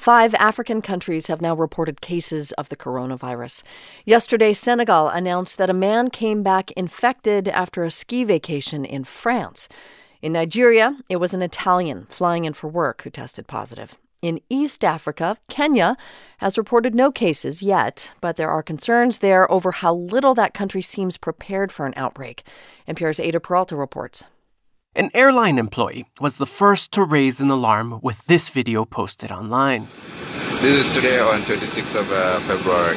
5 African countries have now reported cases of the coronavirus. Yesterday, Senegal announced that a man came back infected after a ski vacation in France. In Nigeria, it was an Italian flying in for work who tested positive. In East Africa, Kenya has reported no cases yet, but there are concerns there over how little that country seems prepared for an outbreak. NPR's Ada Peralta reports. An airline employee was the first to raise an alarm with this video posted online. This is today on 26th of February.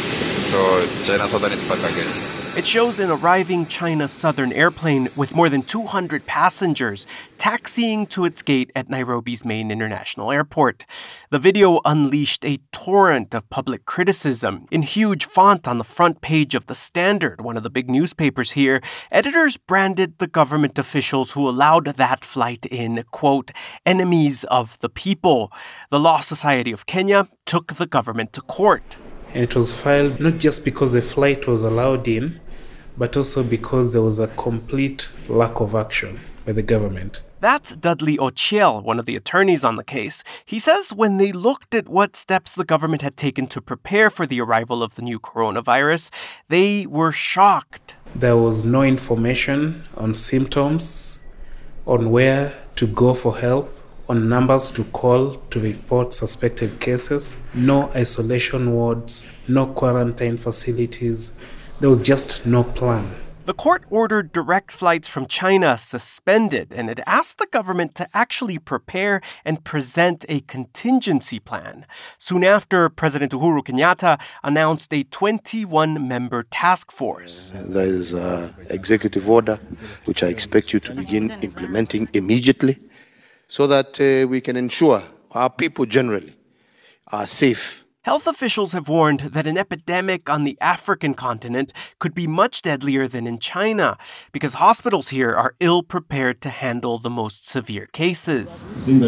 So China Southern is back again. It shows an arriving China Southern airplane with more than 200 passengers taxiing to its gate at Nairobi's main international airport. The video unleashed a torrent of public criticism. In huge font on the front page of The Standard, one of the big newspapers here, editors branded the government officials who allowed that flight in, quote, enemies of the people. The Law Society of Kenya took the government to court. And it was filed not just because the flight was allowed in, but also because there was a complete lack of action by the government. That's Dudley Ochiel, one of the attorneys on the case. He says when they looked at what steps the government had taken to prepare for the arrival of the new coronavirus, they were shocked. There was no information on symptoms, on where to go for help, on numbers to call to report suspected cases, no isolation wards, no quarantine facilities. There was just no plan. The court ordered direct flights from China suspended, and it asked the government to actually prepare and present a contingency plan. Soon after, President Uhuru Kenyatta announced a 21-member task force. There is an executive order, which I expect you to begin implementing immediately, so that we can ensure our people generally are safe. Health officials have warned that an epidemic on the African continent could be much deadlier than in China because hospitals here are ill-prepared to handle the most severe cases.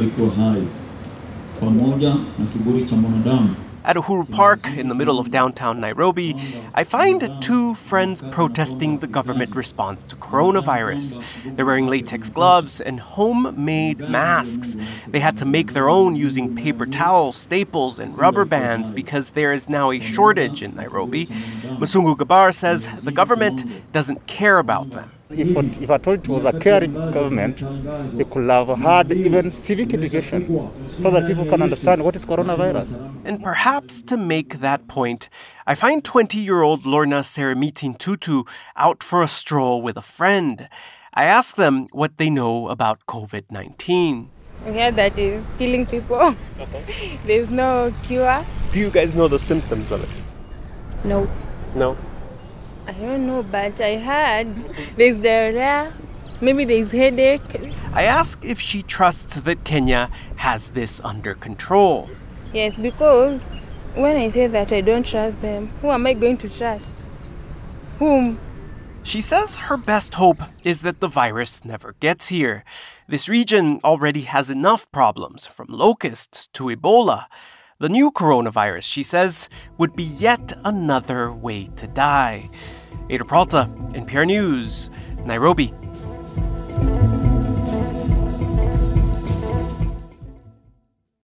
At Uhuru Park, in the middle of downtown Nairobi, I find 2 friends protesting the government response to coronavirus. They're wearing latex gloves and homemade masks. They had to make their own using paper towels, staples, and rubber bands because there is now a shortage in Nairobi. Musungu Gabar says the government doesn't care about them. If I told it was a caring government, it could have had even civic education so that people can understand what is coronavirus. And perhaps to make that point, I find 20-year-old Lorna Seremitin Tutu out for a stroll with a friend. I ask them what they know about COVID-19. We heard that it's killing people. There's no cure. Do you guys know the symptoms of it? No. No? I don't know, but I heard there's diarrhea, maybe there's headache. I ask if she trusts that Kenya has this under control. Yes, because when I say that I don't trust them, who am I going to trust? Whom? She says her best hope is that the virus never gets here. This region already has enough problems, from locusts to Ebola. The new coronavirus, she says, would be yet another way to die. Ada Peralta, NPR News, Nairobi.